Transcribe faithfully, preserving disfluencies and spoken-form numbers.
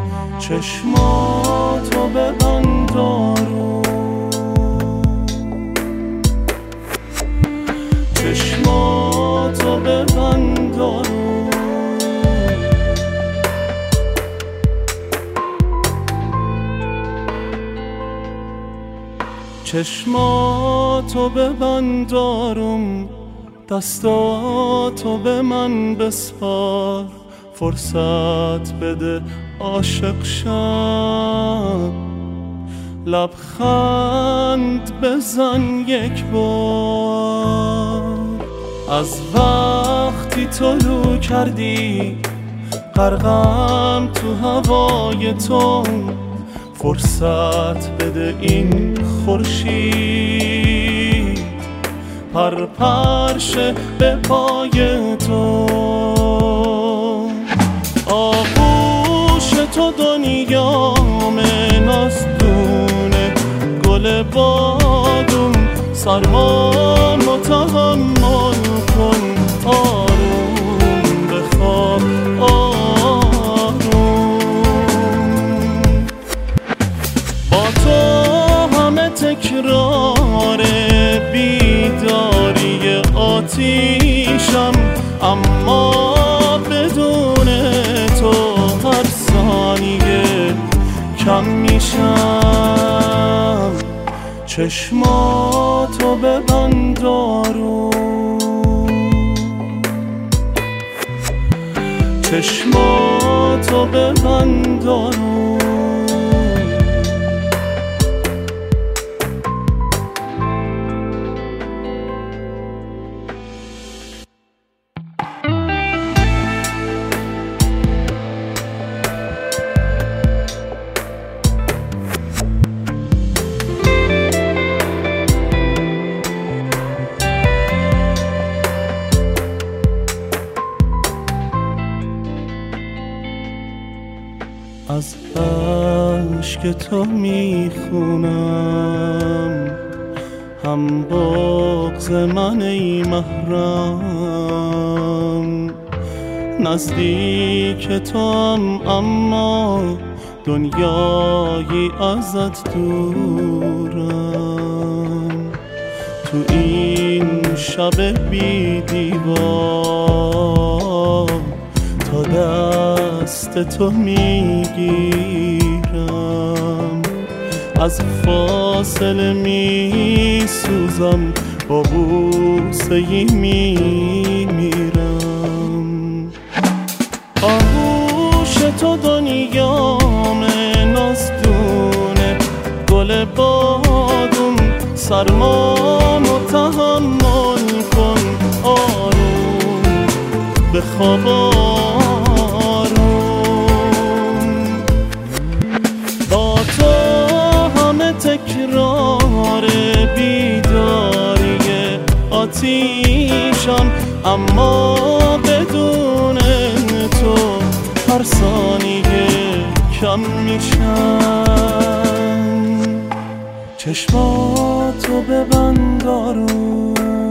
چشماتو ببند آروم، چشماتو ببند آروم، چشماتو ببند آروم، دستاتو به من بسپار، فرصت بده عاشق شم، لبخند بزن یک بار. از وقتی طلوع کردی غرقم تو هوای تو، فرصت بده این خورشید پر پرشه به پای تو. آغوش تو دنیامه، نازدونه گل بادوم، سرمامو تحمل کن، آروم بخواب آروم. با تو همه تکرار بیداری آتیشم، اما بدون تو هر ثانیه کم میشم. چشماتو ببند آروم، چشماتو ببند آروم. از اشک تو میخونم هم بغض من ای محرم، نزدیک تو هم اما دنیایی ازت دورم. تو این شب بی دیوار تا دست تو میگیرم، از فاصله میسوزم، با بوسه ای میمیرم. آغوش تو دنیامه، نازدونه گل بادوم، سرمامو تحمل کن، آروم بخواب آروم. با تو همه تکرار بیداری آتیشم، اما بدون تو هر ثانیه کم میشم. چشماتو ببند آروم،